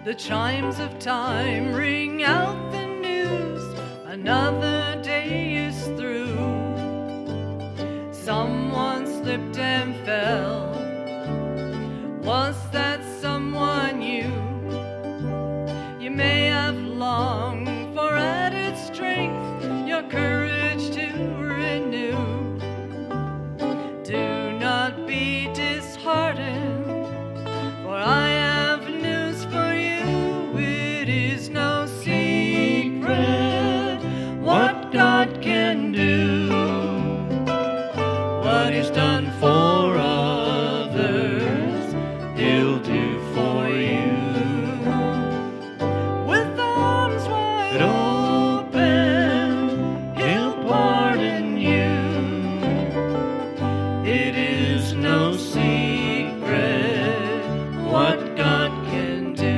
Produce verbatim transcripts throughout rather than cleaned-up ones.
The chimes of time ring out the news, another day is through. Someone slipped and fell. Was that someone you? You may have longed for added strength, your courage to renew. Do not be disheartened, for I have news for you. It is no secret what God can do. What is done for others, He'll do for you. With arms wide open, He'll pardon you. It is no secret what God can do.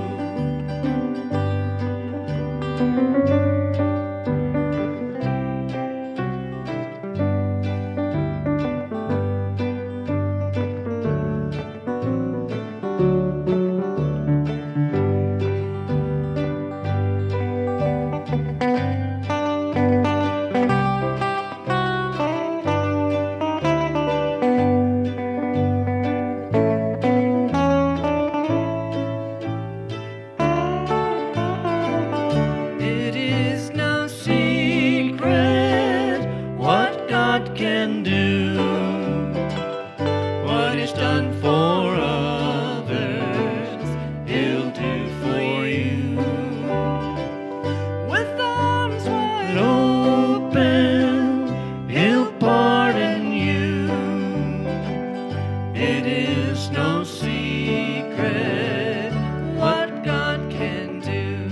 It is no secret what God can do. What is done for others, He'll do for you. With arms wide open, He'll pardon you. It is no secret what God can do.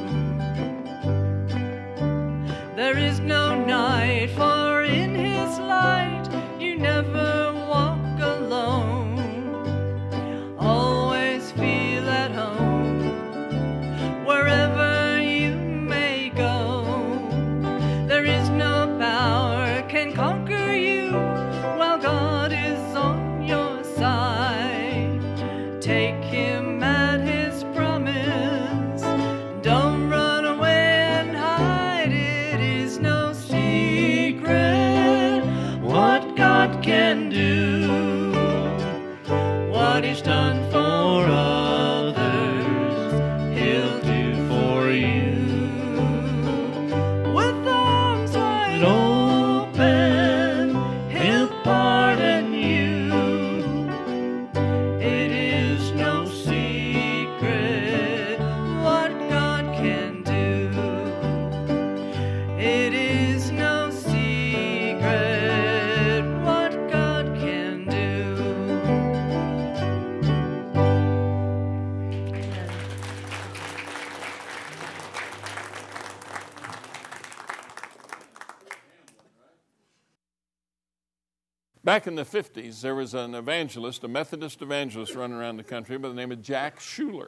There is no night, for in His light you never walk alone. Always feel at home wherever you may go. There is no power can conquer you while God is on your side. Take Him at His promise. Don't run away and hide. It is no secret what God can do. What is done for others, He'll do for you. With arms wide open, He'll pardon you. It is no secret what God can do. It is no secret what God can do. Back in the fifties, there was an evangelist, a Methodist evangelist running around the country by the name of Jack Schuler.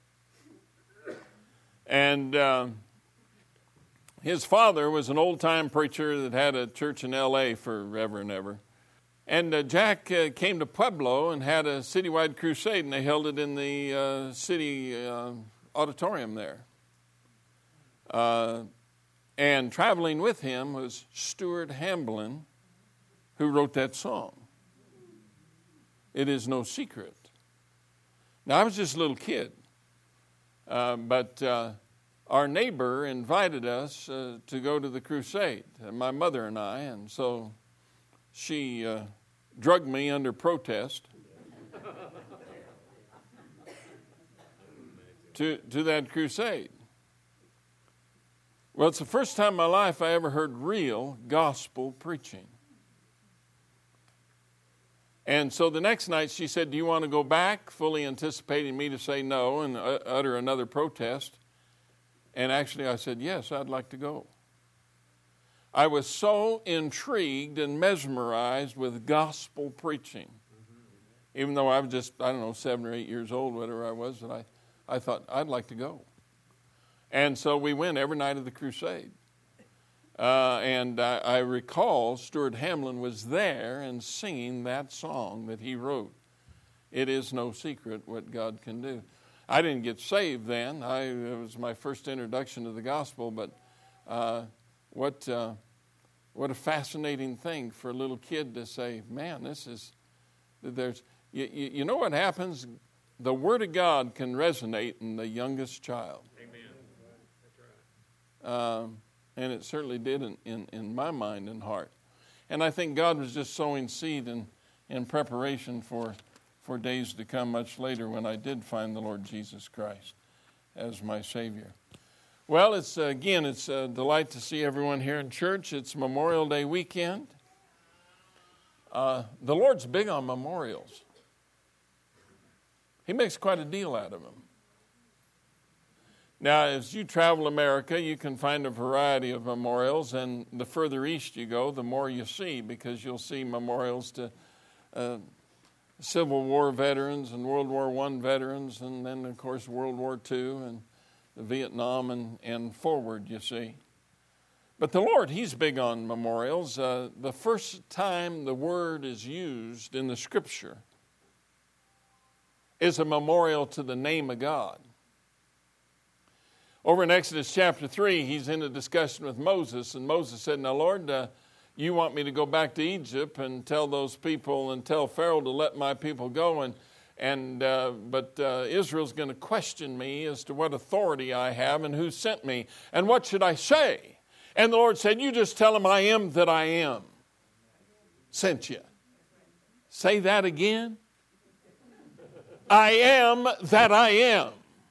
And uh, his father was an old-time preacher that had a church in L A forever and ever. And uh, Jack uh, came to Pueblo and had a citywide crusade, and they held it in the uh, city uh, auditorium there. Uh, and traveling with him was Stuart Hamblin, who wrote that song. It is no secret. Now, I was just a little kid, uh, but uh, our neighbor invited us uh, to go to the crusade, uh, my mother and I, and so she uh, drugged me under protest to, to that crusade. Well, it's the first time in my life I ever heard real gospel preaching. And so the next night she said, "Do you want to go back?" fully anticipating me to say no and uh, utter another protest. And actually I said, "Yes, I'd like to go." I was so intrigued and mesmerized with gospel preaching. Even though I was just, I don't know, seven or eight years old, whatever I was, that I, I thought, I'd like to go. And so we went every night of the crusade. Uh, and I, I recall Stuart Hamblin was there and singing that song that he wrote. It is no secret what God can do. I didn't get saved then. I, it was my first introduction to the gospel, but uh, what uh, what a fascinating thing for a little kid to say, man, this is, there's, you, you know what happens? The Word of God can resonate in the youngest child. Amen. That's right. Um, and it certainly did in, in, in my mind and heart. And I think God was just sowing seed in, in preparation for, for days to come much later when I did find the Lord Jesus Christ as my Savior. Well, it's uh, again, it's a delight to see everyone here in church. It's Memorial Day weekend. Uh, the Lord's big on memorials. He makes quite a deal out of them. Now, as you travel America, you can find a variety of memorials, and the further east you go, the more you see, because you'll see memorials to uh, Civil War veterans and World War One veterans, and then, of course, World War Two and the Vietnam and, and forward, you see. But the Lord, He's big on memorials. Uh, the first time the word is used in the Scripture is a memorial to the name of God. Over in Exodus chapter three, He's in a discussion with Moses, and Moses said, now, Lord, uh, you want me to go back to Egypt and tell those people and tell Pharaoh to let my people go, and And uh, but uh, Israel's going to question me as to what authority I have and who sent me. And what should I say? And the Lord said, you just tell them I am that I am sent you. Say that again. I am that I am.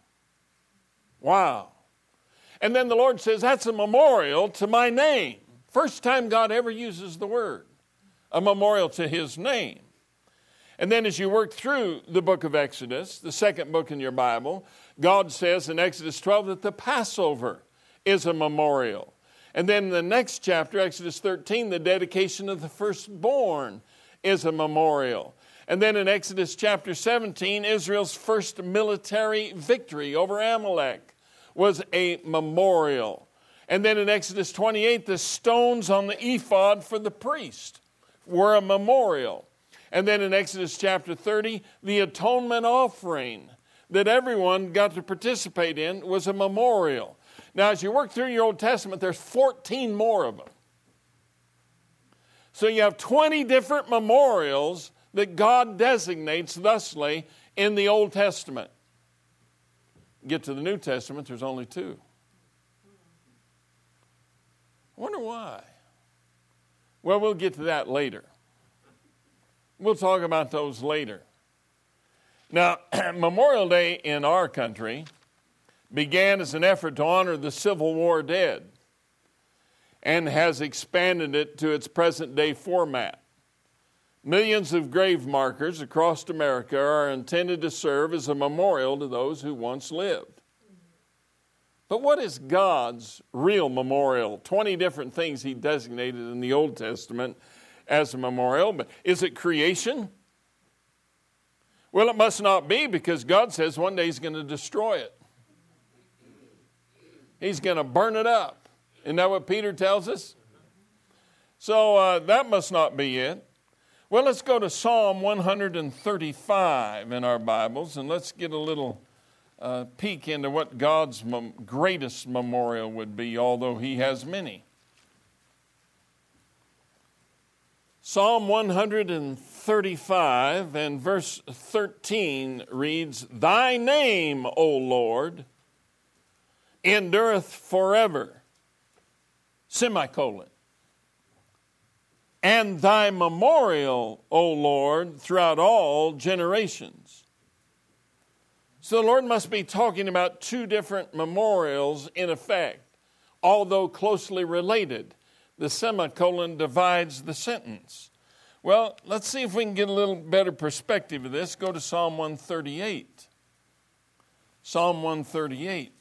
Wow. And then the Lord says, that's a memorial to my name. First time God ever uses the word. A memorial to His name. And then as you work through the book of Exodus, the second book in your Bible, God says in Exodus twelve that the Passover is a memorial. And then in the next chapter, Exodus thirteen, the dedication of the firstborn is a memorial. And then in Exodus chapter seventeen, Israel's first military victory over Amalek was a memorial. And then in Exodus twenty-eight, the stones on the ephod for the priest were a memorial. And then in Exodus chapter thirty, the atonement offering that everyone got to participate in was a memorial. Now, as you work through your Old Testament, there's fourteen more of them. So you have twenty different memorials that God designates thusly in the Old Testament. Get to the New Testament, there's only two. I wonder why. Well, we'll get to that later. We'll talk about those later. Now, Memorial Day in our country began as an effort to honor the Civil War dead and has expanded it to its present-day format. Millions of grave markers across America are intended to serve as a memorial to those who once lived. But what is God's real memorial? Twenty different things He designated in the Old Testament as a memorial, but is it creation? Well, it must not be, because God says one day He's going to destroy it. He's going to burn it up. Isn't that what Peter tells us? So uh, that must not be it. Well, let's go to Psalm one thirty-five in our Bibles, and let's get a little uh, peek into what God's mem- greatest memorial would be, although He has many. Psalm one thirty-five and verse thirteen reads, Thy name, O Lord, endureth forever, semicolon. And Thy memorial, O Lord, throughout all generations. So the Lord must be talking about two different memorials in effect, although closely related. The semicolon divides the sentence. Well, let's see if we can get a little better perspective of this. Go to Psalm one thirty-eight. Psalm one thirty-eight.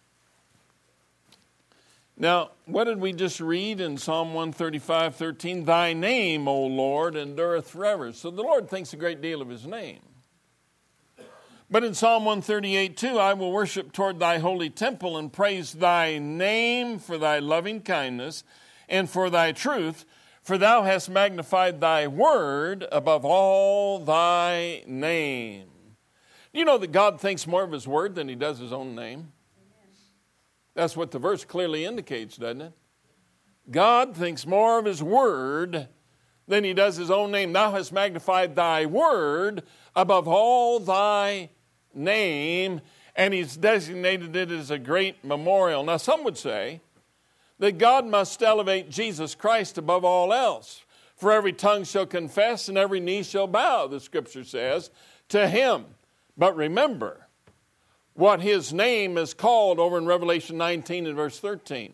Now, what did we just read in Psalm one thirty-five, thirteen? Thy name, O Lord, endureth forever. So the Lord thinks a great deal of His name. But in Psalm one thirty-eight, two, I will worship toward Thy holy temple and praise Thy name for Thy loving kindness and for Thy truth, for Thou hast magnified Thy word above all Thy name. You know that God thinks more of his word than he does his own name? That's what the verse clearly indicates, doesn't it? God thinks more of his word than he does his own name. Thou hast magnified thy word above all thy name, and he's designated it as a great memorial. Now, some would say that God must elevate Jesus Christ above all else. For every tongue shall confess and every knee shall bow, the scripture says, to him. But remember what his name is called over in Revelation nineteen and verse thirteen.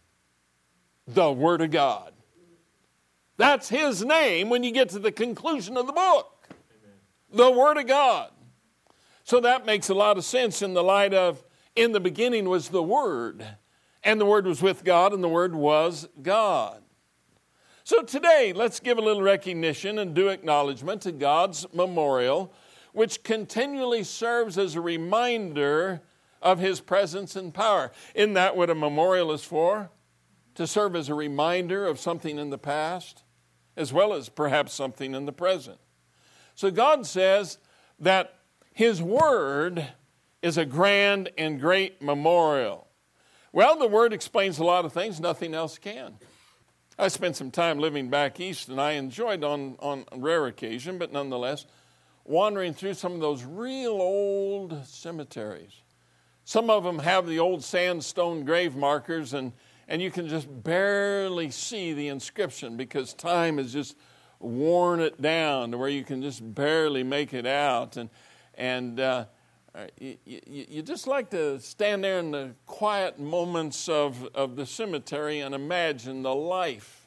The Word of God. That's his name when you get to the conclusion of the book. Amen. The Word of God. So that makes a lot of sense in the light of, in the beginning was the Word, and the Word was with God, and the Word was God. So today, let's give a little recognition and due acknowledgement to God's memorial, which continually serves as a reminder of his presence and power. Isn't that what a memorial is for? To serve as a reminder of something in the past, as well as perhaps something in the present. So God says that his word is a grand and great memorial. Well, the word explains a lot of things, nothing else can. I spent some time living back east, and I enjoyed on, on a rare occasion, but nonetheless, wandering through some of those real old cemeteries. Some of them have the old sandstone grave markers, and, and you can just barely see the inscription because time has just worn it down to where you can just barely make it out. And, and uh, you, you, you just like to stand there in the quiet moments of, of the cemetery and imagine the life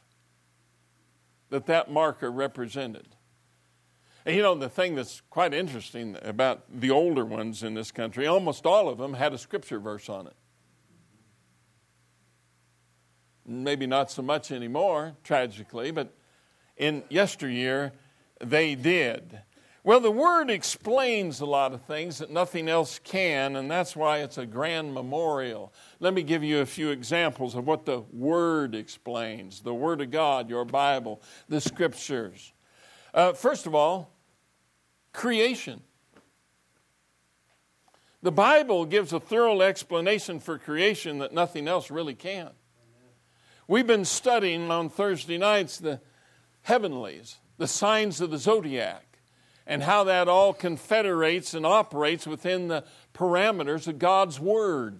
that that marker represented. And you know, the thing that's quite interesting about the older ones in this country, almost all of them had a scripture verse on it. Maybe not so much anymore, tragically, but in yesteryear, they did. Well, the Word explains a lot of things that nothing else can, and that's why it's a grand memorial. Let me give you a few examples of what the Word explains. The Word of God, your Bible, the Scriptures. Uh, first of all, creation. The Bible gives a thorough explanation for creation that nothing else really can. We've been studying on Thursday nights the heavenlies, the signs of the zodiac, and how that all confederates and operates within the parameters of God's Word.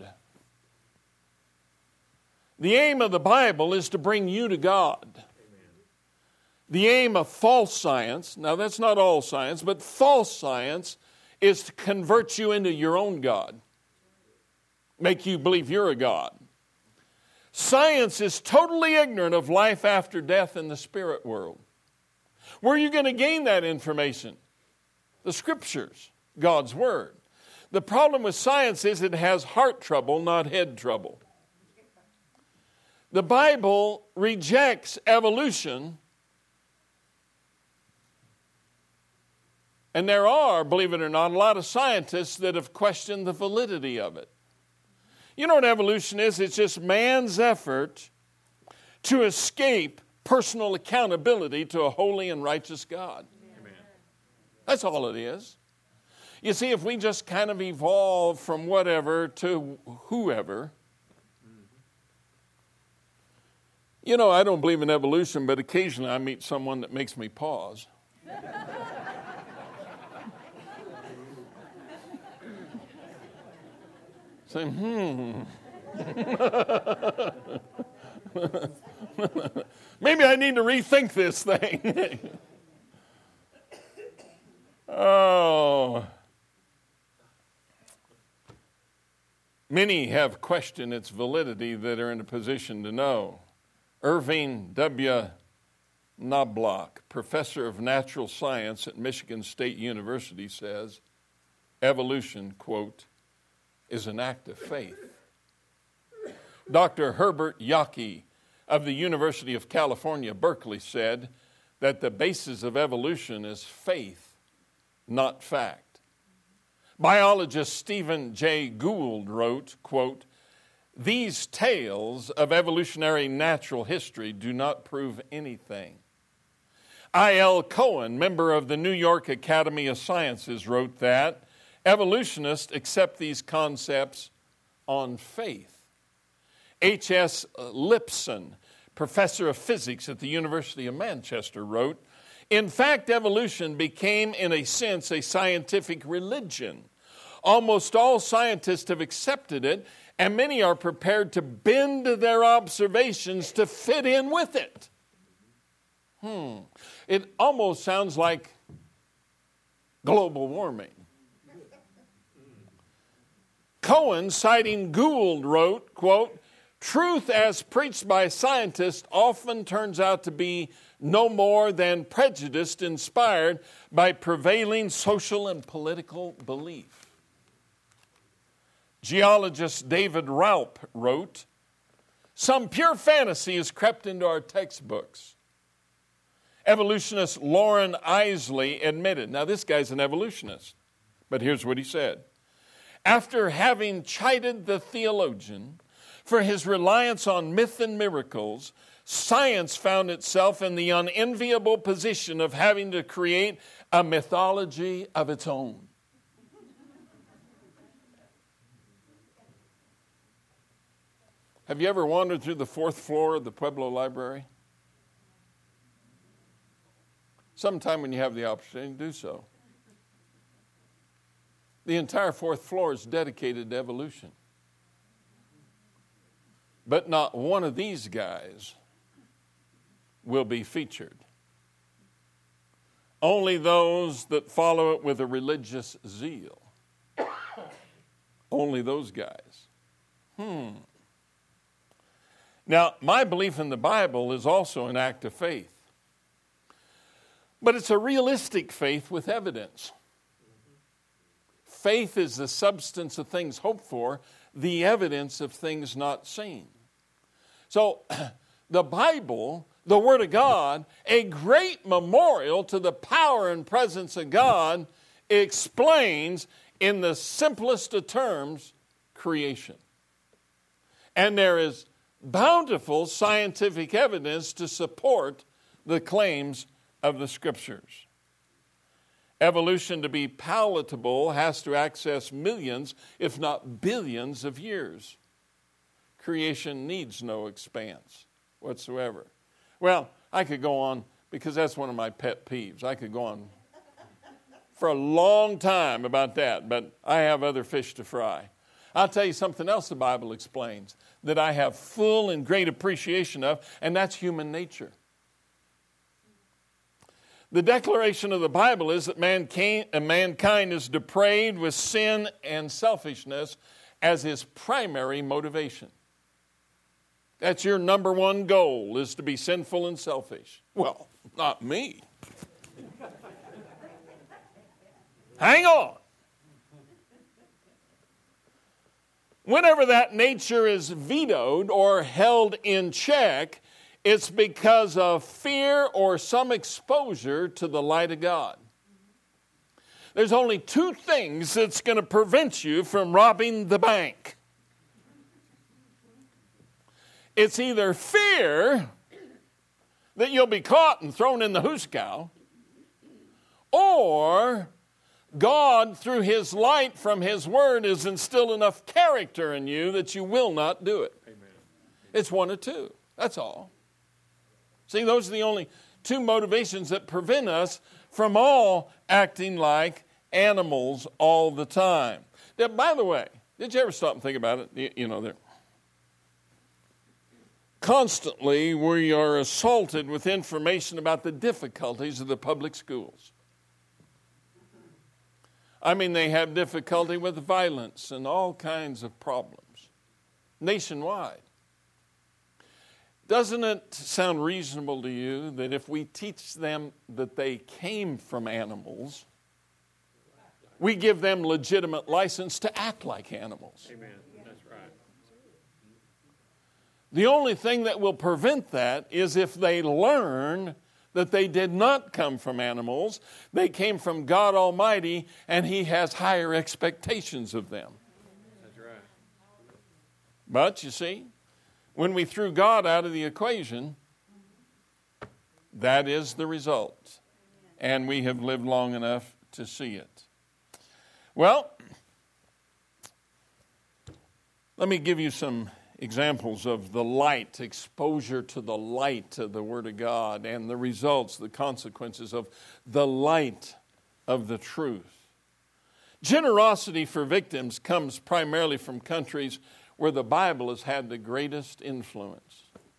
The aim of the Bible is to bring you to God. The aim of false science, now that's not all science, but false science is to convert you into your own God. Make you believe you're a God. Science is totally ignorant of life after death in the spirit world. Where are you going to gain that information? The Scriptures, God's Word. The problem with science is it has heart trouble, not head trouble. The Bible rejects evolution. And there are, believe it or not, a lot of scientists that have questioned the validity of it. You know what evolution is? It's just man's effort to escape personal accountability to a holy and righteous God. Amen. That's all it is. You see, if we just kind of evolve from whatever to whoever, you know, I don't believe in evolution, but occasionally I meet someone that makes me pause. Say, hmm. Maybe I need to rethink this thing. Oh. Many have questioned its validity that are in a position to know. Irving W. Knobloch, professor of natural science at Michigan State University, says, evolution, quote, is an act of faith. Doctor Herbert Yockey of the University of California, Berkeley, said that the basis of evolution is faith, not fact. Biologist Stephen Jay Gould wrote, quote, these tales of evolutionary natural history do not prove anything. I L Cohen, member of the New York Academy of Sciences, wrote that Evolutionists accept these concepts on faith. H S Lipson, professor of physics at the University of Manchester, wrote, "In fact, evolution became, in a sense, a scientific religion. Almost all scientists have accepted it, and many are prepared to bend their observations to fit in with it." Hmm. It almost sounds like global warming. Cohen, citing Gould, wrote, quote, "Truth as preached by scientists often turns out to be no more than prejudice inspired by prevailing social and political belief." Geologist David Raup wrote, "Some pure fantasy has crept into our textbooks." Evolutionist Lauren Isley admitted, now this guy's an evolutionist, but here's what he said. After having chided the theologian for his reliance on myth and miracles, science found itself in the unenviable position of having to create a mythology of its own. Have you ever wandered through the fourth floor of the Pueblo Library? Sometime when you have the opportunity, do so. The entire fourth floor is dedicated to evolution. But not one of these guys will be featured. Only those that follow it with a religious zeal. Only those guys. Hmm. Now, my belief in the Bible is also an act of faith. But it's a realistic faith with evidence. Faith is the substance of things hoped for, the evidence of things not seen. So, the Bible, the Word of God, a great memorial to the power and presence of God, explains in the simplest of terms creation. And there is bountiful scientific evidence to support the claims of the Scriptures. Evolution, to be palatable, has to access millions, if not billions, of years. Creation needs no expanse whatsoever. Well, I could go on, because that's one of my pet peeves. I could go on for a long time about that, but I have other fish to fry. I'll tell you something else the Bible explains that I have full and great appreciation of, and that's human nature. The declaration of the Bible is that mankind is depraved with sin and selfishness as his primary motivation. That's your number one goal, is to be sinful and selfish. Well, not me. Hang on. Whenever that nature is vetoed or held in check, it's because of fear or some exposure to the light of God. There's only two things that's going to prevent you from robbing the bank. It's either fear that you'll be caught and thrown in the hoosegow, or God, through His light from His Word, has instilled enough character in you that you will not do it. Amen. It's one or two. That's all. See, those are the only two motivations that prevent us from all acting like animals all the time. Now, by the way, did you ever stop and think about it? You, you know, they're constantly we are assaulted with information about the difficulties of the public schools. I mean, they have difficulty with violence and all kinds of problems nationwide. Doesn't it sound reasonable to you that if we teach them that they came from animals, we give them legitimate license to act like animals? Amen. That's right. The only thing that will prevent that is if they learn that they did not come from animals. They came from God Almighty, and He has higher expectations of them. That's right. But, you see, when we threw God out of the equation, that is the result. And we have lived long enough to see it. Well, let me give you some examples of the light, exposure to the light of the Word of God, and the results, the consequences of the light of the truth. Generosity for victims comes primarily from countries where the Bible has had the greatest influence.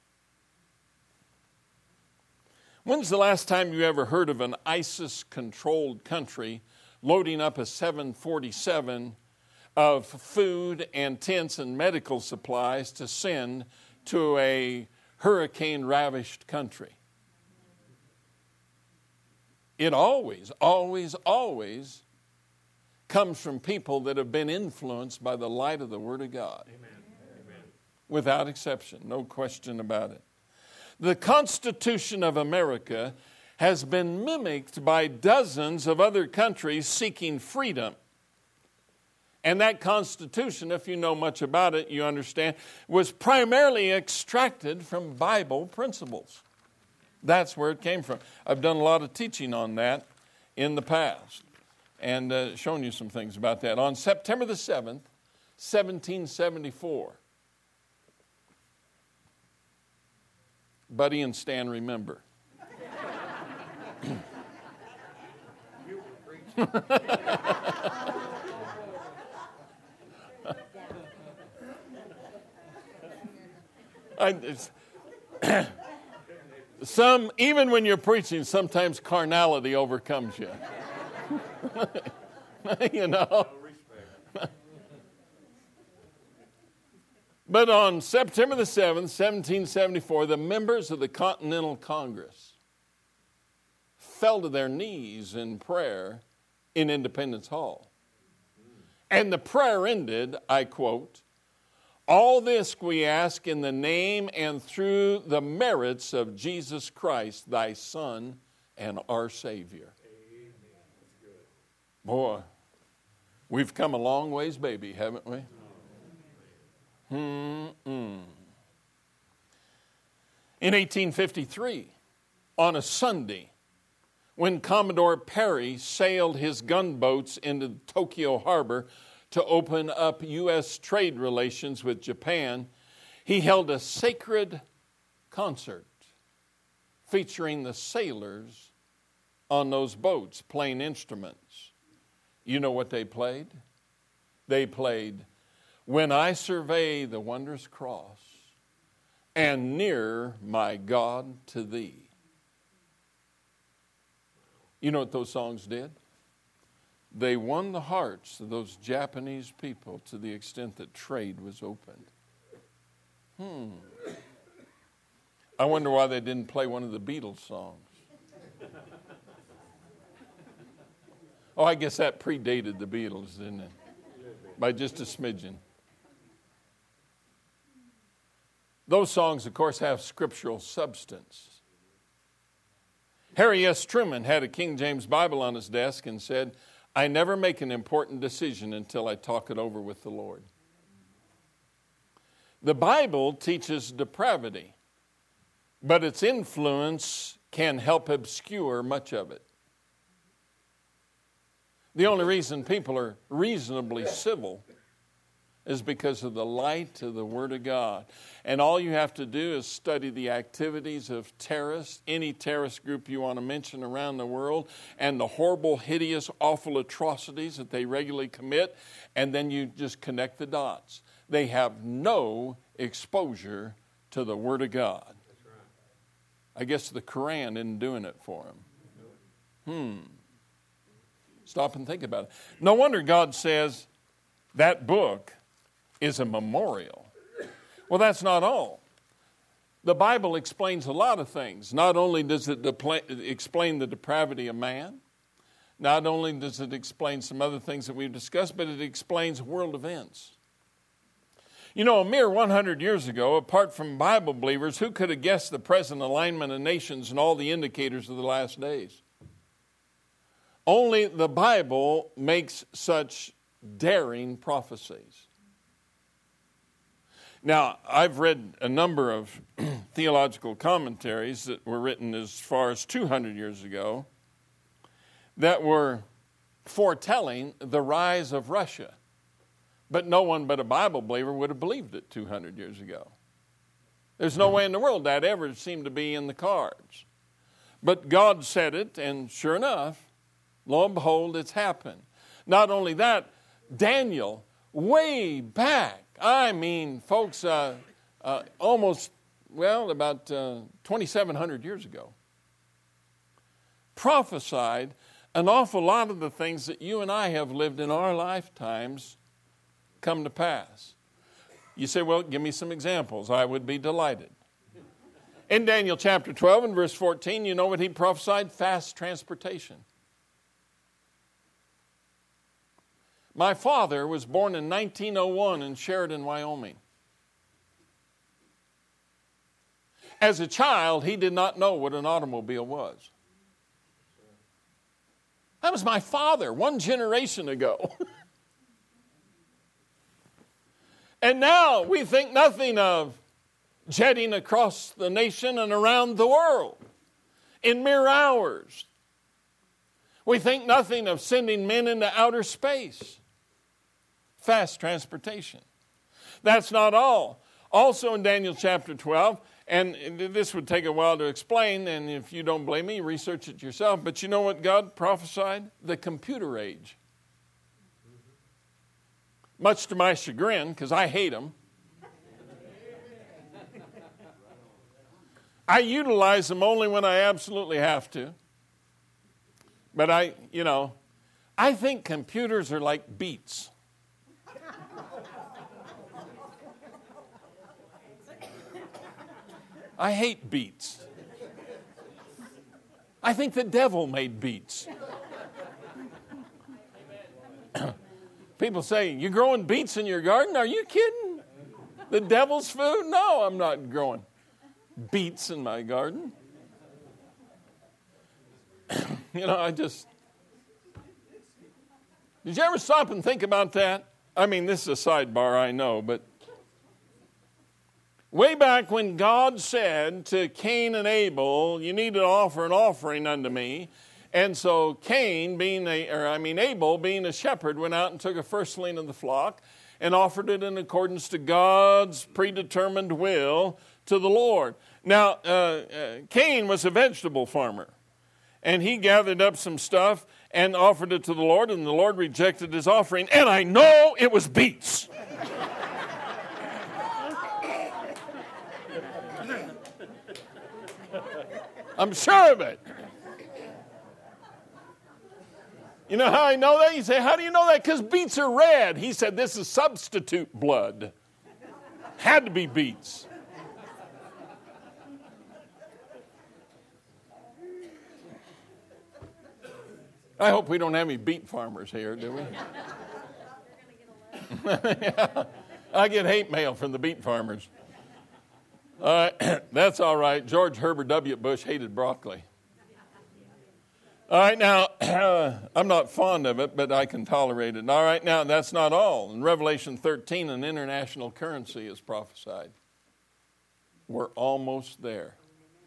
When's the last time you ever heard of an ISIS-controlled country loading up a seven forty-seven of food and tents and medical supplies to send to a hurricane-ravished country? It always, always, always comes from people that have been influenced by the light of the Word of God. Amen. Amen. Without exception, no question about it. The Constitution of America has been mimicked by dozens of other countries seeking freedom. And that Constitution, if you know much about it, you understand, was primarily extracted from Bible principles. That's where it came from. I've done a lot of teaching on that in the past and uh, shown you some things about that. On September the seventh, seventeen seventy-four, Buddy and Stan remember. I, some, even when you're preaching, sometimes carnality overcomes you. You know. But on September the seventh, seventeen seventy-four, the members of the Continental Congress fell to their knees in prayer in Independence Hall. And the prayer ended, I quote, "All this we ask in the name and through the merits of Jesus Christ, thy Son and our Savior." Amen. That's good. Boy, we've come a long ways, baby, haven't we? Mm-mm. In eighteen fifty-three, on a Sunday, when Commodore Perry sailed his gunboats into Tokyo Harbor to open up U S trade relations with Japan, he held a sacred concert featuring the sailors on those boats playing instruments. You know what they played? They played, "When I Survey the Wondrous Cross, and Near My God to Thee." You know what those songs did? They won the hearts of those Japanese people to the extent that trade was opened. Hmm. I wonder why they didn't play one of the Beatles songs. Oh, I guess that predated the Beatles, didn't it? By just a smidgen. Those songs, of course, have scriptural substance. Harry S. Truman had a King James Bible on his desk and said, "I never make an important decision until I talk it over with the Lord." The Bible teaches depravity, but its influence can help obscure much of it. The only reason people are reasonably civil is because of the light of the Word of God. And all you have to do is study the activities of terrorists, any terrorist group you want to mention around the world, and the horrible, hideous, awful atrocities that they regularly commit, and then you just connect the dots. They have no exposure to the Word of God. That's right. I guess the Quran isn't doing it for them. Hmm. Stop and think about it. No wonder God says that book is a memorial. Well, that's not all. The Bible explains a lot of things. Not only does it depla- explain the depravity of man, not only does it explain some other things that we've discussed, but it explains world events. You know, a mere one hundred years ago, apart from Bible believers, who could have guessed the present alignment of nations and all the indicators of the last days? Only the Bible makes such daring prophecies. Now, I've read a number of theological commentaries that were written as far as two hundred years ago that were foretelling the rise of Russia. But no one but a Bible believer would have believed it two hundred years ago. There's no way in the world that ever seemed to be in the cards. But God said it, and sure enough, lo and behold, it's happened. Not only that, Daniel, way back, I mean, folks, uh, uh, almost, well, about uh, twenty-seven hundred years ago, prophesied an awful lot of the things that you and I have lived in our lifetimes come to pass. You say, well, give me some examples. I would be delighted. In Daniel chapter twelve and verse fourteen, you know what he prophesied? Fast transportation. My father was born in nineteen oh one in Sheridan, Wyoming. As a child, he did not know what an automobile was. That was my father one generation ago. And now we think nothing of jetting across the nation and around the world in mere hours. We think nothing of sending men into outer space. Fast transportation. That's not all. Also in Daniel chapter twelve, and this would take a while to explain, and if you don't believe me, research it yourself. But you know what God prophesied? The computer age. Much to my chagrin, because I hate them. I utilize them only when I absolutely have to. But I, you know, I think computers are like beets. I hate beets. I think the devil made beets. People say, you growing beets in your garden? Are you kidding? The devil's food? No, I'm not growing beets in my garden. You know, I just... Did you ever stop and think about that? I mean, this is a sidebar, I know, but way back when God said to Cain and Abel, you need to offer an offering unto me. And so Cain, being a, or I mean Abel, being a shepherd, went out and took a firstling of the flock and offered it in accordance to God's predetermined will to the Lord. Now, uh, uh, Cain was a vegetable farmer, and he gathered up some stuff and offered it to the Lord, and the Lord rejected his offering, and I know it was beets. I'm sure of it. You know how I know that? You say, how do you know that? Because beets are red. He said, this is substitute blood. Had to be beets. I hope we don't have any beet farmers here, do we? Yeah, I get hate mail from the beet farmers. All right, that's all right. George Herbert W. Bush hated broccoli. All right, now, uh, I'm not fond of it, but I can tolerate it. All right, now, that's not all. In Revelation thirteen, an international currency is prophesied. We're almost there.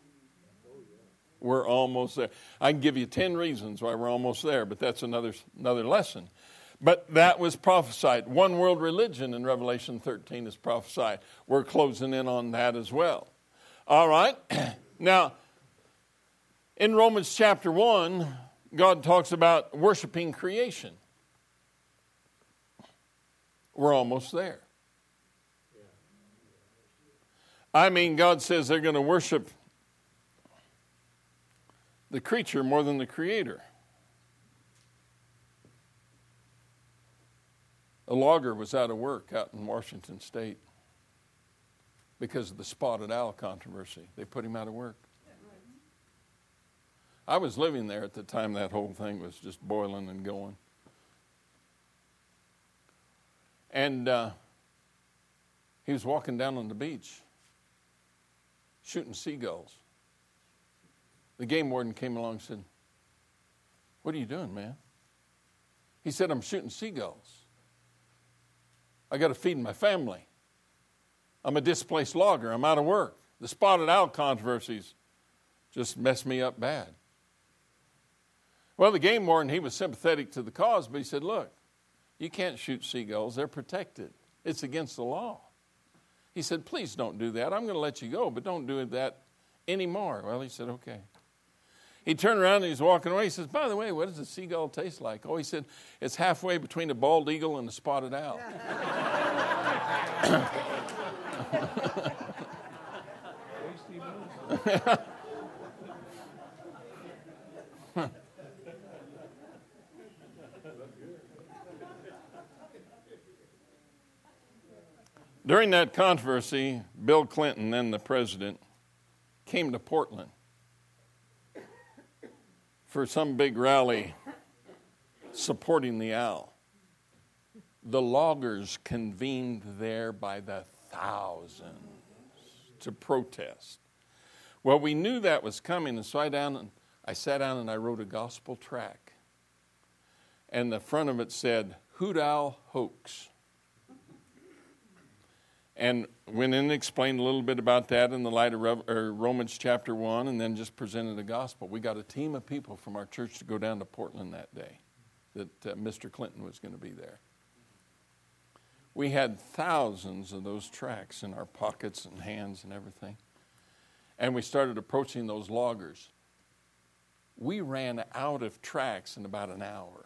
We're almost there. I can give you ten reasons why we're almost there, but that's another, another lesson. But that was prophesied. One world religion in Revelation thirteen is prophesied. We're closing in on that as well. All right, now, in Romans chapter one, God talks about worshiping creation. We're almost there. I mean, God says they're going to worship the creature more than the creator. A logger was out of work out in Washington State because of the spotted owl controversy. They put him out of work. I was living there at the time that whole thing was just boiling and going. And uh, he was walking down on the beach, shooting seagulls. The game warden came along and said, "What are you doing, man?" He said, "I'm shooting seagulls. I got to feed my family. I'm a displaced logger. I'm out of work. The spotted owl controversies just messed me up bad." Well, the game warden, he was sympathetic to the cause, but he said, look, you can't shoot seagulls. They're protected. It's against the law. He said, please don't do that. I'm going to let you go, but don't do that anymore. Well, he said, okay. He turned around and he's walking away. He says, by the way, what does a seagull taste like? Oh, he said, it's halfway between a bald eagle and a spotted owl. During that controversy, Bill Clinton, then the president, came to Portland for some big rally supporting the owl. The loggers convened there by the thousands to protest. Well, we knew that was coming, and so I, down and, I sat down and I wrote a gospel tract. And the front of it said, Hoot Owl Hoax. And went in and explained a little bit about that in the light of Rev- or Romans chapter one, and then just presented the gospel. We got a team of people from our church to go down to Portland that day, that uh, Mister Clinton was going to be there. We had thousands of those tracts in our pockets and hands and everything. And we started approaching those loggers. We ran out of tracts in about an hour.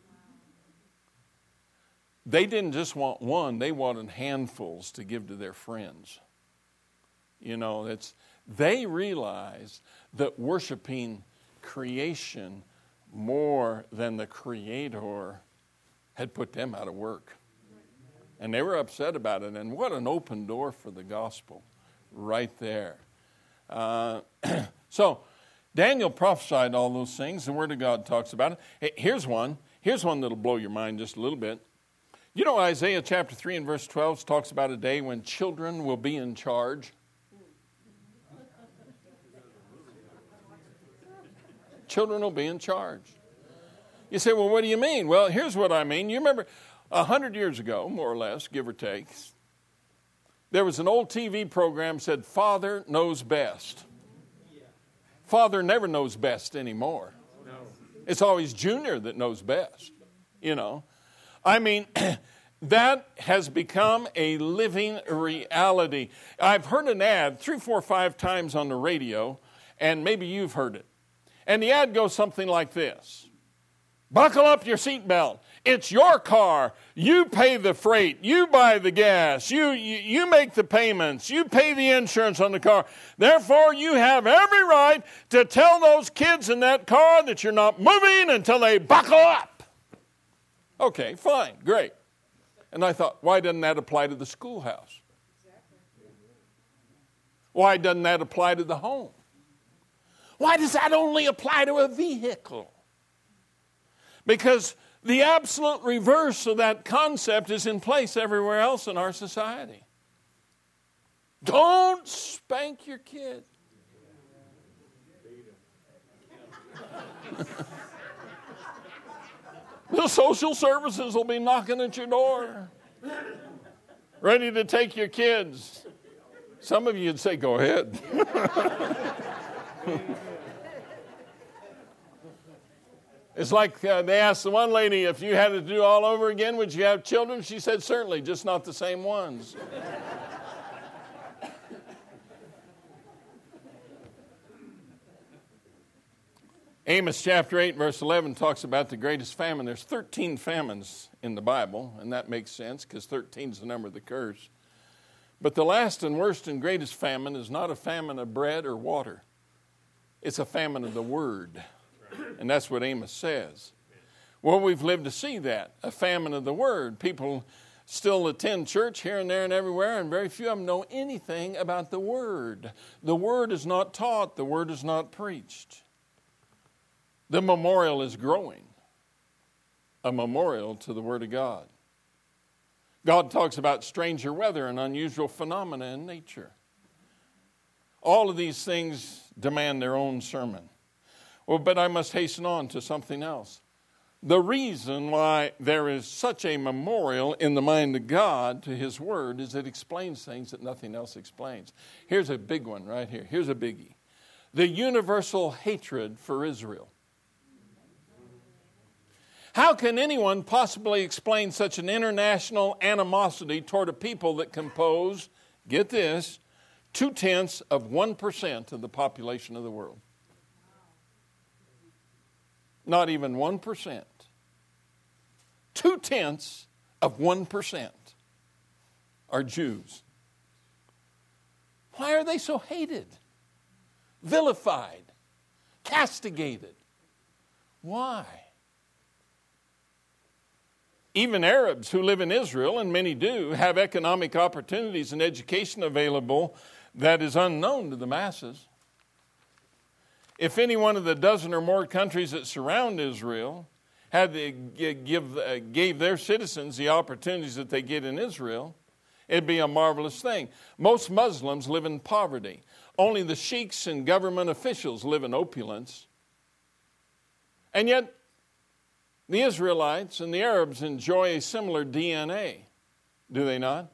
They didn't just want one, they wanted handfuls to give to their friends. You know, it's, they realized that worshiping creation more than the Creator had put them out of work. And they were upset about it. And what an open door for the gospel right there. Uh, so, Daniel prophesied all those things. The Word of God talks about it. Hey, here's one. Here's one that'll blow your mind just a little bit. You know, Isaiah chapter three and verse twelve talks about a day when children will be in charge. Children will be in charge. You say, well, what do you mean? Well, here's what I mean. You remember a hundred years ago, more or less, give or take, there was an old T V program that said, Father knows best. Father never knows best anymore. It's always Junior that knows best, you know. I mean, that has become a living reality. I've heard an ad three, four, five times on the radio, and maybe you've heard it. And the ad goes something like this. Buckle up your seatbelt. It's your car. You pay the freight. You buy the gas. You, you, you make the payments. You pay the insurance on the car. Therefore, you have every right to tell those kids in that car that you're not moving until they buckle up. Okay, fine, great. And I thought, why doesn't that apply to the schoolhouse? Why doesn't that apply to the home? Why does that only apply to a vehicle? Because the absolute reverse of that concept is in place everywhere else in our society. Don't spank your kid. The social services will be knocking at your door, ready to take your kids. Some of you would say, go ahead. It's like uh, they asked the one lady, if you had to do all over again, would you have children? She said, certainly, just not the same ones. Amos chapter eight, verse eleven talks about the greatest famine. There's thirteen famines in the Bible, and that makes sense because thirteen is the number of the curse. But the last and worst and greatest famine is not a famine of bread or water. It's a famine of the Word. And that's what Amos says. Well, we've lived to see that, a famine of the Word. People still attend church here and there and everywhere, and very few of them know anything about the Word. The Word is not taught. The Word is not preached. The memorial is growing, a memorial to the Word of God. God talks about stranger weather and unusual phenomena in nature. All of these things demand their own sermon. Well, but I must hasten on to something else. The reason why there is such a memorial in the mind of God to His Word is it explains things that nothing else explains. Here's a big one right here. Here's a biggie. The universal hatred for Israel. How can anyone possibly explain such an international animosity toward a people that compose, get this, two-tenths of one percent of the population of the world? Not even one percent. Two-tenths of one percent are Jews. Why are they so hated, vilified, castigated? Why? Even Arabs who live in Israel, and many do, have economic opportunities and education available that is unknown to the masses. If any one of the dozen or more countries that surround Israel had to give, uh, gave their citizens the opportunities that they get in Israel, it'd be a marvelous thing. Most Muslims live in poverty. Only the sheiks and government officials live in opulence. And yet, the Israelites and the Arabs enjoy a similar D N A, do they not?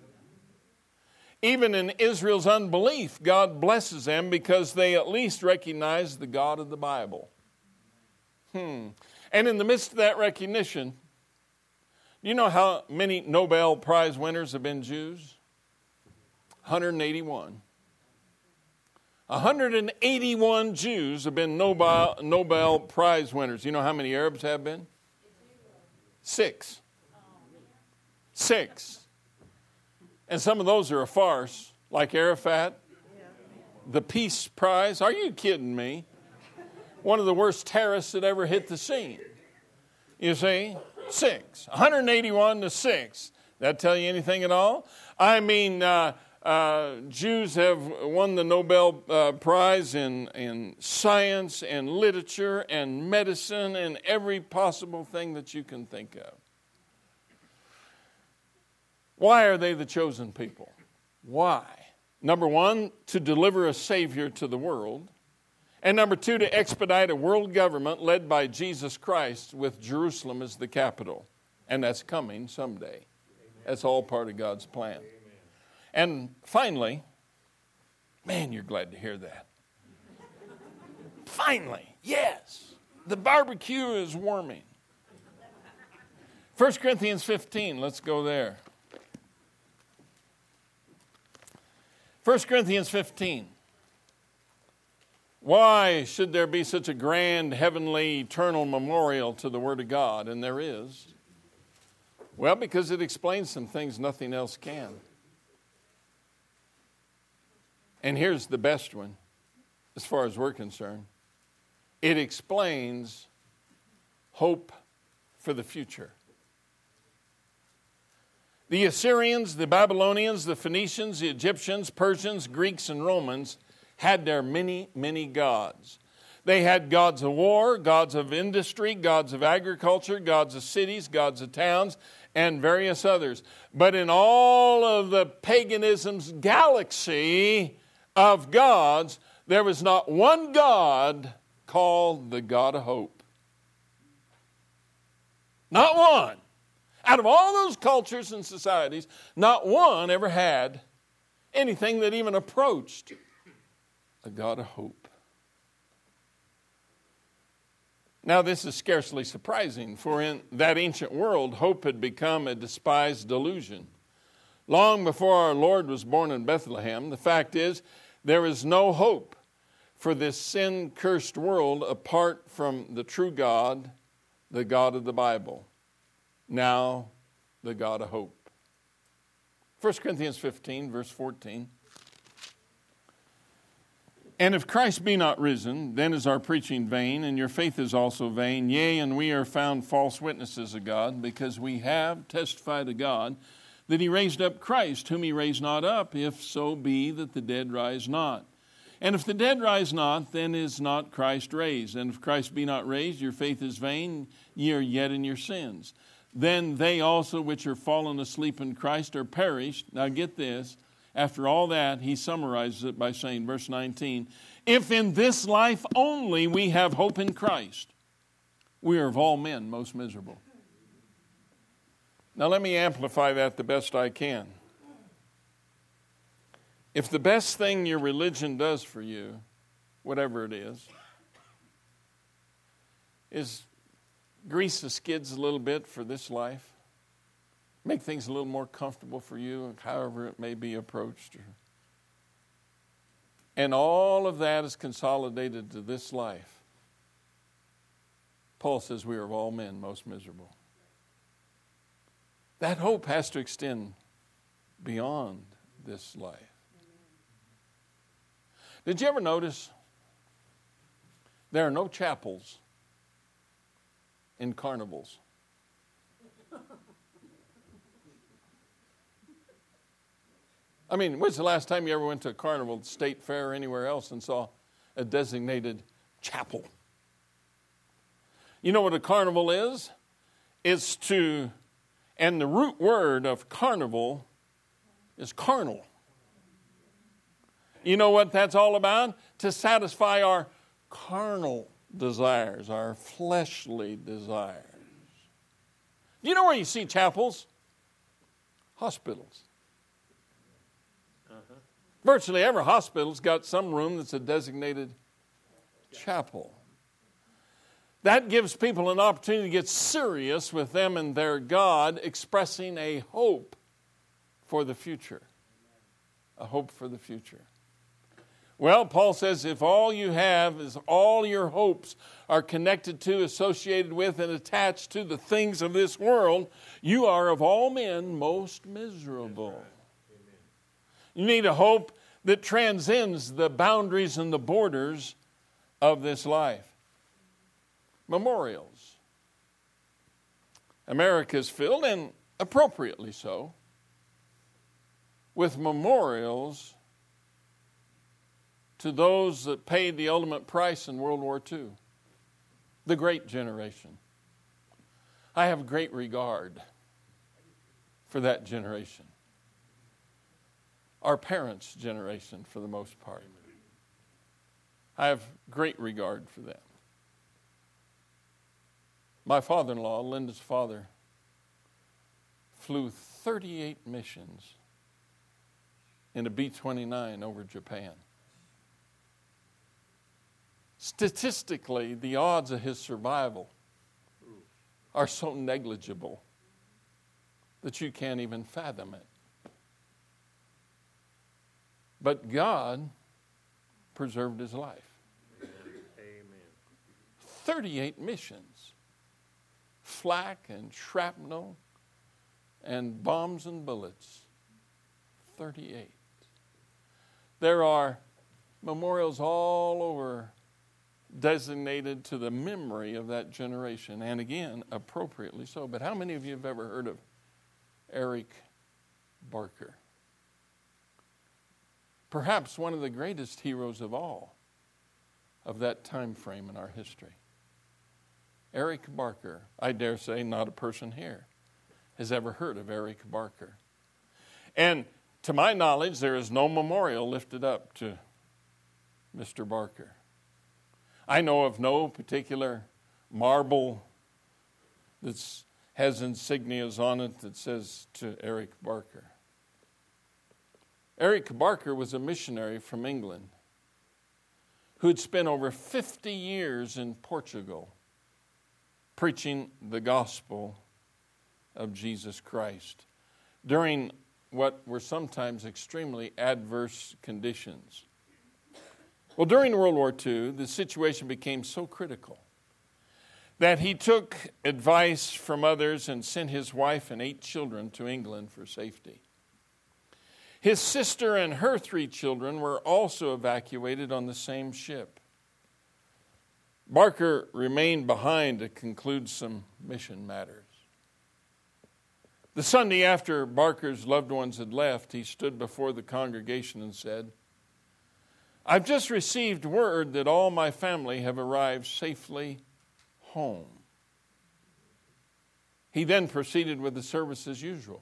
Even in Israel's unbelief, God blesses them because they at least recognize the God of the Bible. Hmm. And in the midst of that recognition, do you know how many Nobel Prize winners have been Jews? one hundred eighty-one. one hundred eighty-one Jews have been Nobel, Nobel Prize winners. You know how many Arabs have been? Six. Six. And some of those are a farce, like Arafat. The Peace Prize. Are you kidding me? One of the worst terrorists that ever hit the scene. You see? Six. one hundred eighty-one to six. That tell you anything at all? I mean... Uh, Uh, Jews have won the Nobel uh, Prize in, in science and literature and medicine and every possible thing that you can think of. Why are they the chosen people? Why? Number one, to deliver a Savior to the world. And number two, to expedite a world government led by Jesus Christ with Jerusalem as the capital. And that's coming someday. That's all part of God's plan. And finally, man, you're glad to hear that. Finally, yes, the barbecue is warming. First Corinthians fifteen, let's go there. First Corinthians fifteen. Why should there be such a grand, heavenly, eternal memorial to the Word of God? And there is. Well, because it explains some things nothing else can. And here's the best one, as far as we're concerned. It explains hope for the future. The Assyrians, the Babylonians, the Phoenicians, the Egyptians, Persians, Greeks, and Romans had their many, many gods. They had gods of war, gods of industry, gods of agriculture, gods of cities, gods of towns, and various others. But in all of the paganism's galaxy of gods, there was not one God called the God of hope. Not one. Out of all those cultures and societies, not one ever had anything that even approached a God of hope. Now, this is scarcely surprising, for in that ancient world, hope had become a despised delusion. Long before our Lord was born in Bethlehem, the fact is, there is no hope for this sin-cursed world apart from the true God, the God of the Bible. Now, the God of hope. First Corinthians fifteen, verse fourteen. And if Christ be not risen, then is our preaching vain, and your faith is also vain. Yea, and we are found false witnesses of God, because we have testified to God that he raised up Christ, whom he raised not up, if so be that the dead rise not. And if the dead rise not, then is not Christ raised. And if Christ be not raised, your faith is vain, ye are yet in your sins. Then they also which are fallen asleep in Christ are perished. Now get this. After all that, he summarizes it by saying, verse nineteen, if in this life only we have hope in Christ, we are of all men most miserable. Now let me amplify that the best I can. If the best thing your religion does for you, whatever it is, is grease the skids a little bit for this life, make things a little more comfortable for you, however it may be approached. And all of that is consolidated to this life. Paul says we are of all men most miserable. That hope has to extend beyond this life. Did you ever notice there are no chapels in carnivals? I mean, when's the last time you ever went to a carnival, state fair, or anywhere else and saw a designated chapel? You know what a carnival is? It's to, and the root word of carnival is carnal. You know what that's all about? To satisfy our carnal desires, our fleshly desires. You know where you see chapels? Hospitals. Uh-huh. Virtually every hospital's got some room that's a designated chapel. That gives people an opportunity to get serious with them and their God, expressing a hope for the future. A hope for the future. Well, Paul says if all you have is all your hopes are connected to, associated with, and attached to the things of this world, you are of all men most miserable. You need a hope that transcends the boundaries and the borders of this life. Memorials. America is filled, and appropriately so, with memorials to those that paid the ultimate price in World War Two. The great generation. I have great regard for that generation. Our parents' generation, for the most part. I have great regard for them. My father-in-law, Linda's father, flew thirty-eight missions in a B twenty-nine over Japan. Statistically, the odds of his survival are so negligible that you can't even fathom it. But God preserved his life. Amen. thirty-eight missions. Flak and shrapnel and bombs and bullets. thirty-eight. There are memorials all over designated to the memory of that generation, and again, appropriately so. But how many of you have ever heard of Eric Barker? Perhaps one of the greatest heroes of all of that time frame in our history. Eric Barker, I dare say not a person here has ever heard of Eric Barker. And to my knowledge, there is no memorial lifted up to Mister Barker. I know of no particular marble that has insignias on it that says to Eric Barker. Eric Barker was a missionary from England who had spent over fifty years in Portugal preaching the gospel of Jesus Christ during what were sometimes extremely adverse conditions. Well, during World War Two, the situation became so critical that he took advice from others and sent his wife and eight children to England for safety. His sister and her three children were also evacuated on the same ship. Barker remained behind to conclude some mission matters. The Sunday after Barker's loved ones had left, he stood before the congregation and said, "I've just received word that all my family have arrived safely home." He then proceeded with the service as usual.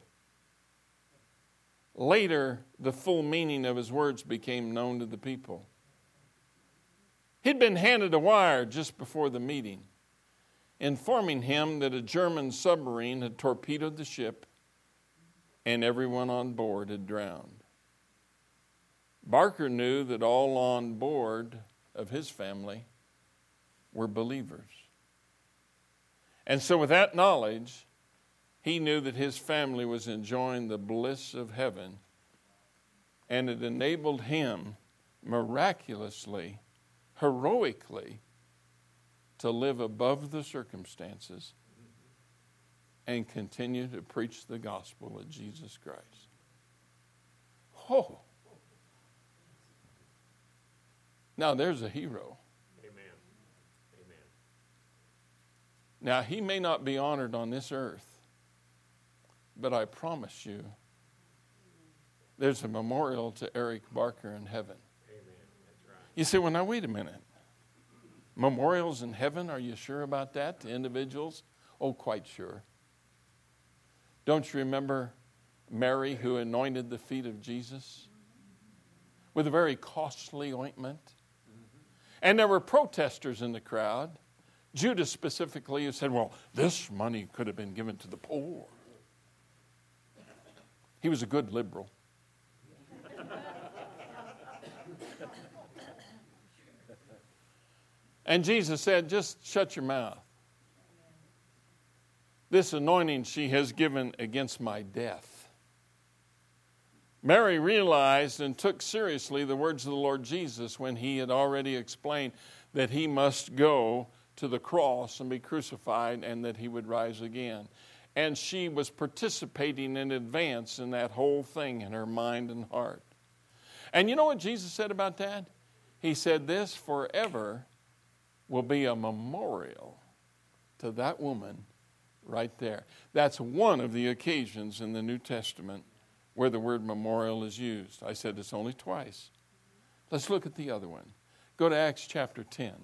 Later, the full meaning of his words became known to the people. He'd been handed a wire just before the meeting, informing him that a German submarine had torpedoed the ship and everyone on board had drowned. Barker knew that all on board of his family were believers. And so with that knowledge, he knew that his family was enjoying the bliss of heaven, and it enabled him miraculously, heroically, to live above the circumstances and continue to preach the gospel of Jesus Christ. Oh. Now there's a hero. Amen. Amen. Now he may not be honored on this earth, but I promise you, there's a memorial to Eric Barker in heaven. Amen. That's right. You say, well, now wait a minute. Memorials in heaven, are you sure about that to individuals? Oh, quite sure. Don't you remember Mary who anointed the feet of Jesus with a very costly ointment? And there were protesters in the crowd. Judas specifically who said, well, this money could have been given to the poor. He was a good liberal. And Jesus said, just shut your mouth. This anointing she has given against my death. Mary realized and took seriously the words of the Lord Jesus when he had already explained that he must go to the cross and be crucified and that he would rise again. And she was participating in advance in that whole thing in her mind and heart. And you know what Jesus said about that? He said, this forever will be a memorial to that woman right there. That's one of the occasions in the New Testament where the word memorial is used. I said it's only twice. Let's look at the other one. Go to Acts chapter ten.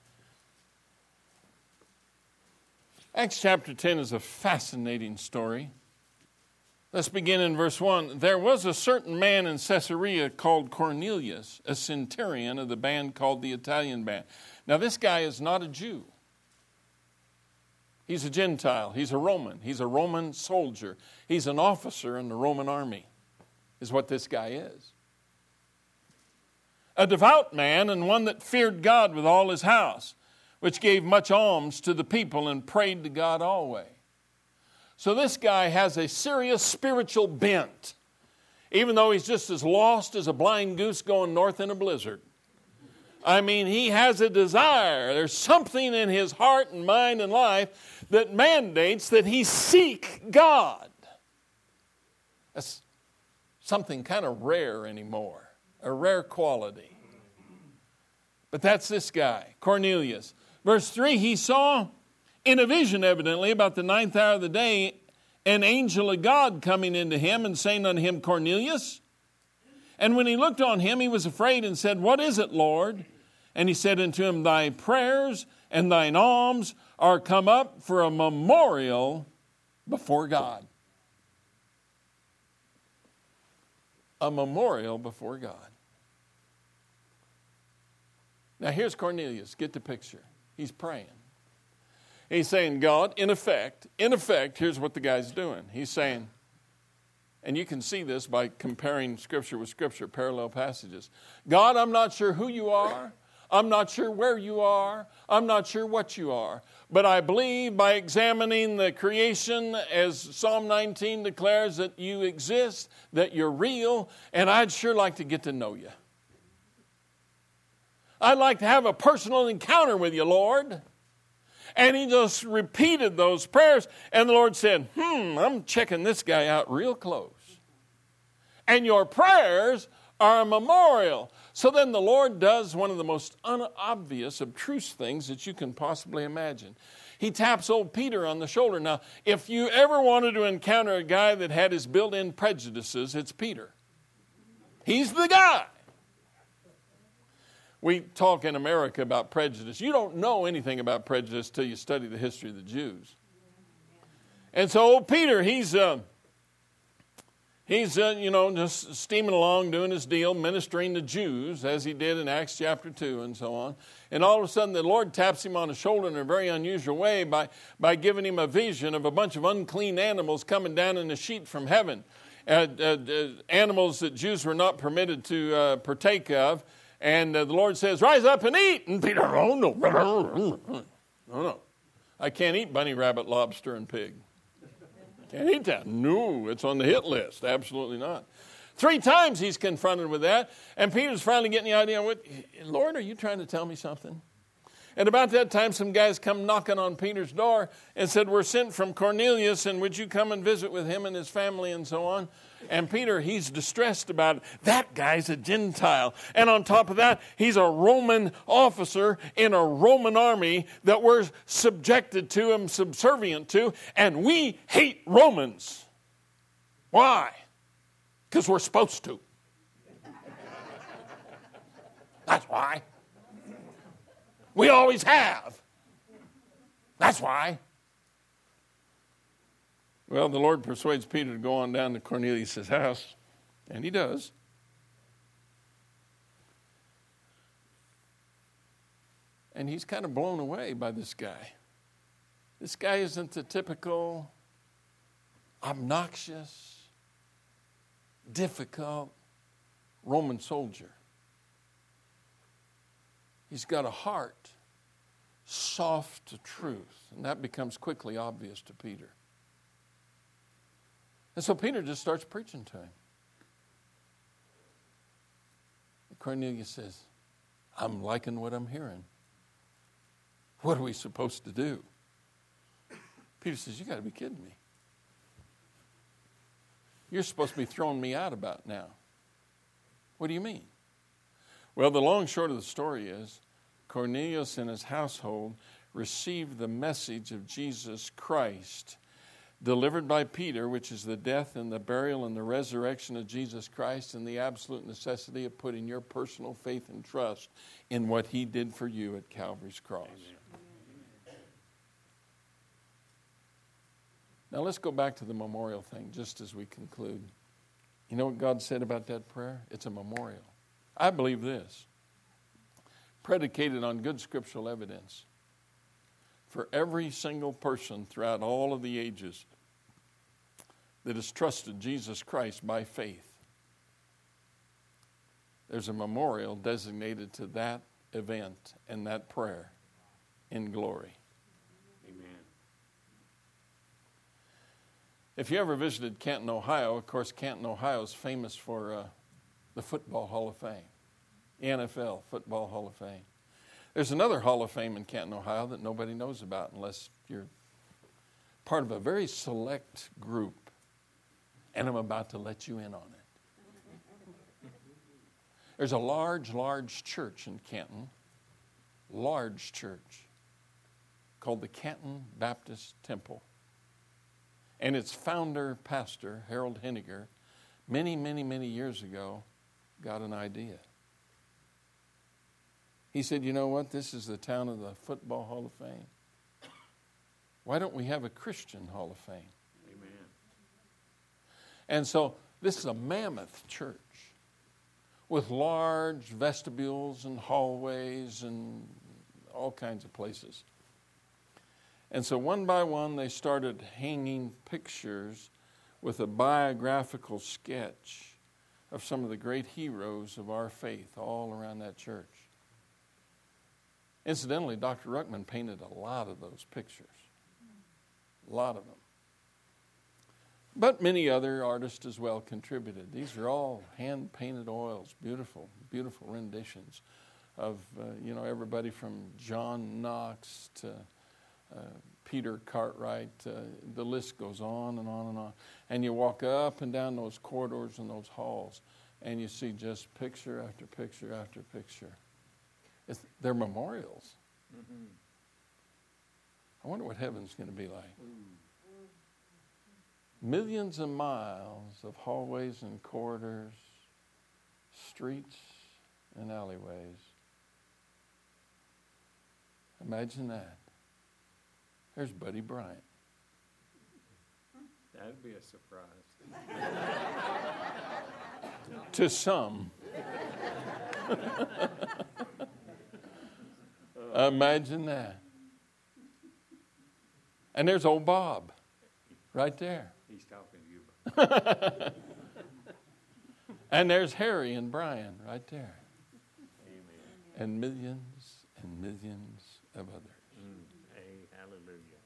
Acts chapter ten is a fascinating story. Let's begin in verse one. There was a certain man in Caesarea called Cornelius, a centurion of the band called the Italian band. Now this guy is not a Jew. He's a Gentile. He's a Roman. He's a Roman soldier. He's an officer in the Roman army, is what this guy is. A devout man and one that feared God with all his house, which gave much alms to the people and prayed to God always. So this guy has a serious spiritual bent, even though he's just as lost as a blind goose going north in a blizzard. I mean, he has a desire. There's something in his heart and mind and life that mandates that he seek God. That's something kind of rare anymore, a rare quality. But that's this guy, Cornelius. Verse three, he saw in a vision, evidently, about the ninth hour of the day, an angel of God coming into him and saying unto him, Cornelius. And when he looked on him, he was afraid and said, what is it, Lord? And he said unto him, thy prayers and thine alms are come up for a memorial before God. A memorial before God. Now here's Cornelius. Get the picture. He's praying. He's saying, God, in effect, in effect, here's what the guy's doing. He's saying, and you can see this by comparing Scripture with Scripture, parallel passages. God, I'm not sure who you are. I'm not sure where you are. I'm not sure what you are. But I believe by examining the creation, as Psalm nineteen declares, that you exist, that you're real, and I'd sure like to get to know you. I'd like to have a personal encounter with you, Lord. And he just repeated those prayers. And the Lord said, hmm, I'm checking this guy out real close. And your prayers are a memorial. So then the Lord does one of the most unobvious, abstruse things that you can possibly imagine. He taps old Peter on the shoulder. Now, if you ever wanted to encounter a guy that had his built-in prejudices, it's Peter. He's the guy. We talk in America about prejudice. You don't know anything about prejudice till you study the history of the Jews. And so old Peter, he's, uh, he's uh, you know, just steaming along, doing his deal, ministering to Jews, as he did in Acts chapter two and so on. And all of a sudden the Lord taps him on the shoulder in a very unusual way by, by giving him a vision of a bunch of unclean animals coming down in a sheet from heaven. Uh, uh, uh, animals that Jews were not permitted to uh, partake of. And uh, the Lord says, rise up and eat. And Peter, oh, no. No, no. I can't eat bunny, rabbit, lobster, and pig. Can't eat that. No, it's on the hit list. Absolutely not. Three times he's confronted with that, and Peter's finally getting the idea, what, Lord, are you trying to tell me something? And about that time, some guys come knocking on Peter's door and said, we're sent from Cornelius, and would you come and visit with him and his family and so on? And Peter, he's distressed about it. That guy's a Gentile. And on top of that, he's a Roman officer in a Roman army that we're subjected to and subservient to, and we hate Romans. Why? Because we're supposed to. That's why. We always have. That's why. Well, the Lord persuades Peter to go on down to Cornelius' house, and he does. And he's kind of blown away by this guy. This guy isn't the typical obnoxious, difficult Roman soldier. He's got a heart soft to truth, and that becomes quickly obvious to Peter. And so Peter just starts preaching to him. And Cornelius says, I'm liking what I'm hearing. What are we supposed to do? Peter says, you got to be kidding me. You're supposed to be throwing me out about now. What do you mean? Well, the long and short of the story is Cornelius and his household received the message of Jesus Christ delivered by Peter, which is the death and the burial and the resurrection of Jesus Christ and the absolute necessity of putting your personal faith and trust in what he did for you at Calvary's cross. Amen. Now let's go back to the memorial thing just as we conclude. You know what God said about that prayer? It's a memorial. I believe this, predicated on good scriptural evidence. For every single person throughout all of the ages that has trusted Jesus Christ by faith, there's a memorial designated to that event and that prayer in glory. Amen. If you ever visited Canton, Ohio, of course, Canton, Ohio is famous for uh, the Football Hall of Fame, the N F L Football Hall of Fame. There's another Hall of Fame in Canton, Ohio that nobody knows about unless you're part of a very select group, and I'm about to let you in on it. There's a large, large church in Canton, large church, called the Canton Baptist Temple. And its founder, pastor, Harold Henniger, many, many, many years ago, got an idea. He said, you know what? This is the town of the Football Hall of Fame. Why don't we have a Christian Hall of Fame? Amen. And so this is a mammoth church with large vestibules and hallways and all kinds of places. And so one by one they started hanging pictures with a biographical sketch of some of the great heroes of our faith all around that church. Incidentally, Doctor Ruckman painted a lot of those pictures. A lot of them. But many other artists as well contributed. These are all hand-painted oils, beautiful, beautiful renditions of, uh, you know, everybody from John Knox to uh, Peter Cartwright. Uh, the list goes on and on and on. And you walk up and down those corridors and those halls, and you see just picture after picture after picture. It's, they're memorials. Mm-hmm. I wonder what heaven's going to be like. Mm. Millions of miles of hallways and corridors, streets and alleyways. Imagine that. There's Buddy Bryant. That'd be a surprise. To some. Imagine that. And there's old Bob right there. He's talking to you. And there's Harry and Brian right there. Amen. And millions and millions of others. Mm. Hey, hallelujah.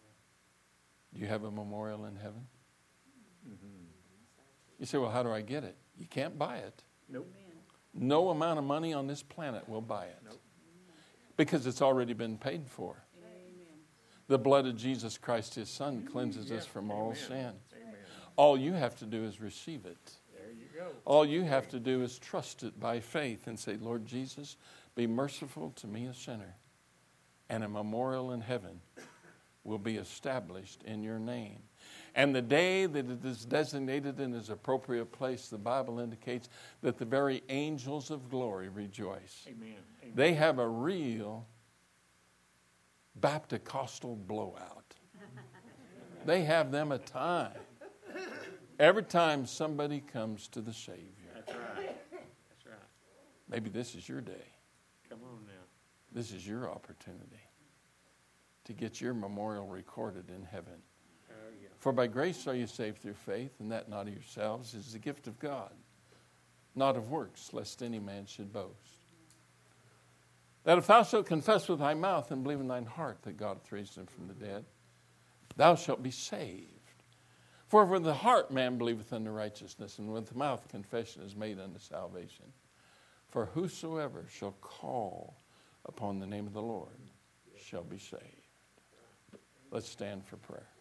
You have a memorial in heaven? Mm-hmm. You say, well, how do I get it? You can't buy it. Nope. No amount of money on this planet will buy it. Nope. Because it's already been paid for. The blood of Jesus Christ, his son, cleanses Yeah. us from all Amen. sin. Amen. All you have to do is receive it. There you go. All you have to do is trust it by faith and say, Lord Jesus, be merciful to me, a sinner. And a memorial in heaven will be established in your name. And the day that it is designated in its appropriate place, the Bible indicates that the very angels of glory rejoice. Amen. Amen. They have a real Baptist-costal blowout. They have them a time. Every time somebody comes to the Savior. That's right. That's right. Maybe this is your day. Come on now. This is your opportunity to get your memorial recorded in heaven. Oh, yeah. For by grace are you saved through faith, and that not of yourselves is the gift of God, not of works, lest any man should boast. That if thou shalt confess with thy mouth and believe in thine heart that God hath raised him from the dead, thou shalt be saved. For with the heart man believeth unto righteousness, and with the mouth confession is made unto salvation. For whosoever shall call upon the name of the Lord shall be saved. Let's stand for prayer.